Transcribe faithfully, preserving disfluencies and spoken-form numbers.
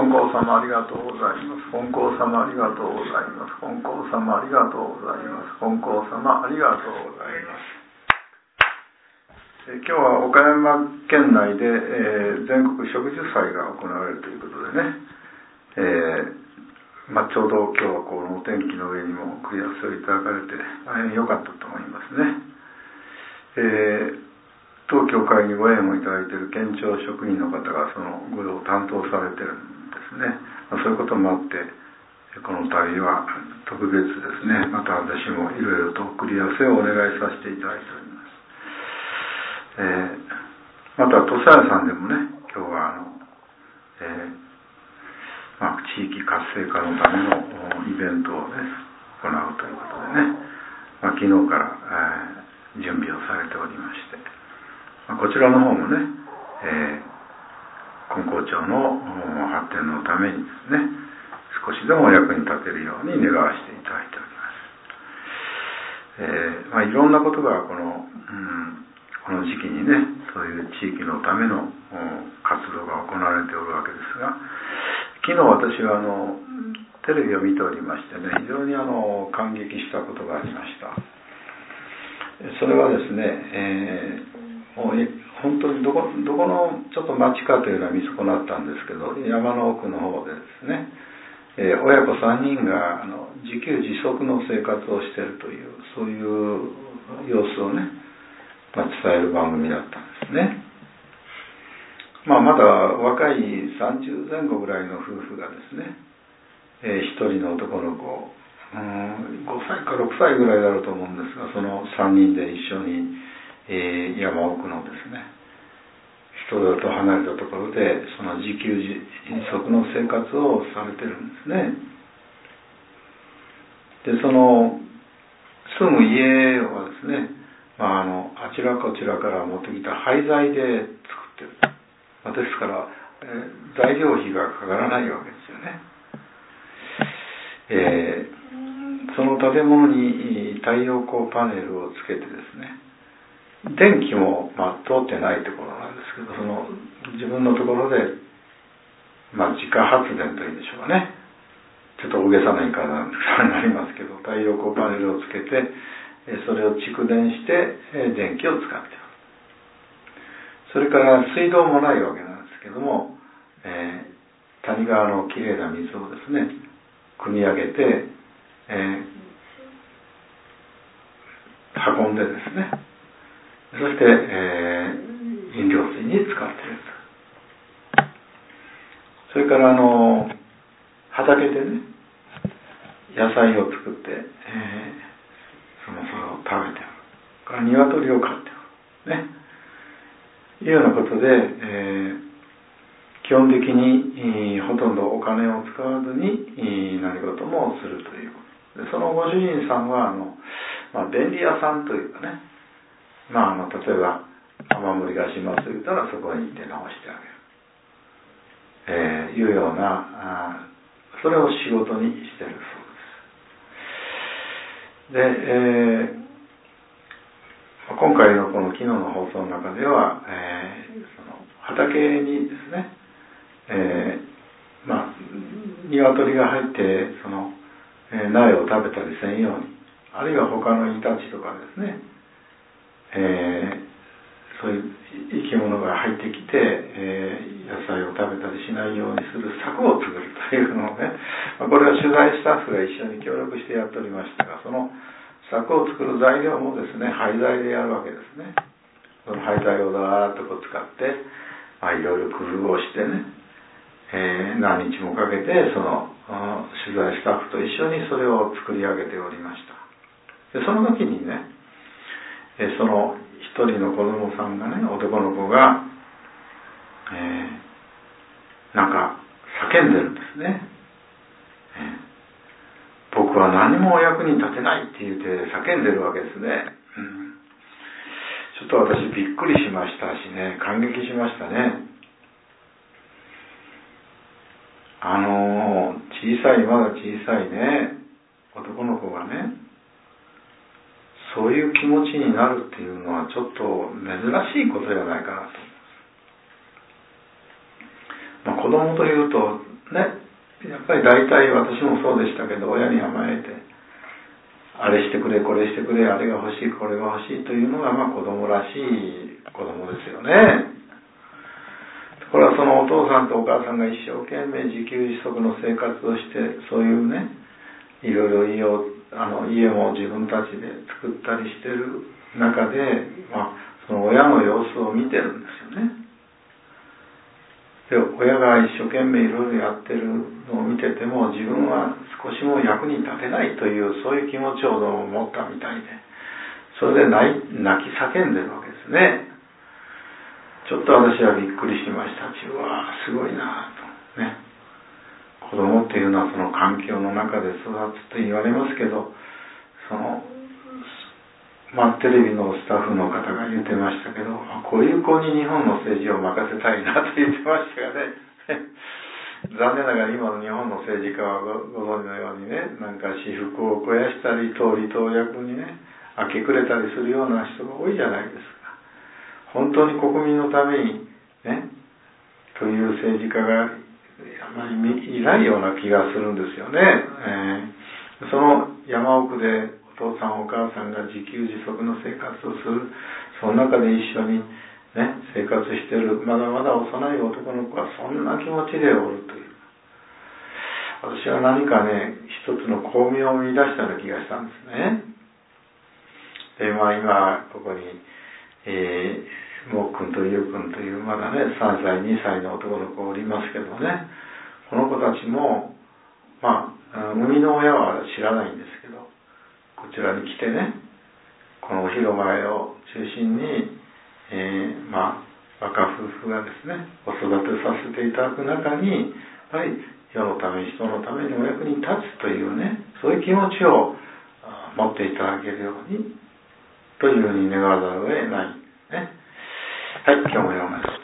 金光様ありがとうございます。金光様ありがとうございます。金光様ありがとうございます。金光様ありがとうございます。え今日は岡山県内で、えー、全国植樹祭が行われるということでね、えーまあ、ちょうど今日はこのお天気の上にも繰り合わせをいただかれて大変良かったと思いますね。えー当教会にご縁をいただいている県庁職員の方がその御用を担当されているんですね。まあ、そういうこともあってこの旅は特別ですね。また私もいろいろと送り合わせをお願いさせていただいております。えー、また土佐屋さんでもね、今日はあの、えーまあ、地域活性化のためのイベントを、ね、行うということでね、まあ、昨日から、えー、準備をされておりまして、こちらの方もね、えー、金光町の発展のためにですね、少しでも役に立てるように願わせていただいております。えーまあ、いろんなことがこの、うん、この時期にね、そういう地域のための活動が行われておるわけですが、昨日私はあのテレビを見ておりましてね、非常にあの感激したことがありました。それはですね、えーもう本当にどこ、どこのちょっと町かというのは見損なったんですけど、山の奥の方でですね、えー、親子さんにんがあの自給自足の生活をしているという、そういう様子をね、まあ、伝える番組だったんですね。まあ、まだ若いさんじゅうぜん後ぐらいの夫婦がですね、えー、ひとりの男の子、うん、ごさいかろくさいぐらいだろうと思うんですが、そのさんにんで一緒にえー、山奥のですね、人里離れたところでその自給自足の生活をされてるんですね。で、その住む家はですね、まあ、あのあちらこちらから持ってきた廃材で作ってる、まあ、ですから、えー、材料費がかからないわけですよね。えー、その建物に太陽光パネルをつけてですね、電気も、まあ、通ってないところなんですけど、その自分のところで、まあ、自家発電というんでしょうかね、ちょっと大げさな言い方になりますけど、太陽光パネルをつけてそれを蓄電して電気を使っている。それから水道もないわけなんですけども、えー、谷川のきれいな水をですね汲み上げて、えー、運んでですね、そして、えー、飲料水に使っていると。それからあの畑でね、野菜を作って、えー、そのそれを食べておる。から鶏を飼っておる。ね。いうようなことで、えー、基本的に、えー、ほとんどお金を使わずに、えー、何事もするということで、そのご主人さんはあの、まあ、便利屋さんというかね、まあ、あの例えば雨漏りがしますと言ったらそこに行って直してあげる、えー、いうようなあそれを仕事にしているそうです。で、えー、今回のこの昨日の放送の中では、えー、その畑にですね、えー、まあ鶏が入ってその、えー、苗を食べたりせんように、あるいは他のイタチとかですね、えー、そういう生き物が入ってきて、えー、野菜を食べたりしないようにする柵を作るというのをね、これは取材スタッフが一緒に協力してやっておりましたが、その柵を作る材料もですね、廃材でやるわけですね。その廃材をだーっとこう使って、まあ、いろいろ工夫をしてね、えー、何日もかけてその取材スタッフと一緒にそれを作り上げておりました。でその時にね、えその一人の子供さんがね、男の子が、えー、なんか叫んでるんですね、えー、僕は何も役に立てないって言って叫んでるわけですね、うん、ちょっと私びっくりしましたしね、感激しましたね。あの小さい、まだ小さいね男の子がね、そういう気持ちになるっていうのはちょっと珍しいことじゃないかなと。まあ、子供というとね、やっぱり大体私もそうでしたけど、親に甘えてあれしてくれこれしてくれ、あれが欲しいこれが欲しいというのが、まあ子供らしい子供ですよね。これはそのお父さんとお母さんが一生懸命自給自足の生活をして、そういうね、いろいろ家をあの家も自分たちで作ったりしてる中で、まあ、その親の様子を見てるんですよね。で、親が一生懸命いろいろやってるのを見てても、自分は少しも役に立てないという、そういう気持ちを持ったみたいで、それで泣き叫んでるわけですね。ちょっと私はびっくりしました。うわー、すごいなとね。子供っていうのはその環境の中で育つと言われますけど、そのまあテレビのスタッフの方が言ってましたけど、こういう子に日本の政治を任せたいなと言ってましたよね。残念ながら今の日本の政治家は ご, ご存知のようにね、なんか私腹を肥やしたり党利党役にね明け暮れたりするような人が多いじゃないですか。本当に国民のためにねという政治家があまりいないような気がするんですよね。えー、その山奥でお父さんお母さんが自給自足の生活をする、その中で一緒に、ね、生活しているまだまだ幼い男の子はそんな気持ちでおるという、私は何かね一つの巧妙を見出したような気がしたんですね。で、まあ今ここに、えー、もっくんとゆうくんというまだねさんさいにさいの男の子おりますけどね、この子たちもまあ生みの親は知らないんですけど、こちらに来てね、このお広場を中心に、えー、まあ若夫婦がですねお育てさせていただく中に、やっぱり世のため人のためにお役に立つというね、そういう気持ちを持っていただけるようにというふうに願わざるを得ないね。はい、今日も読ませて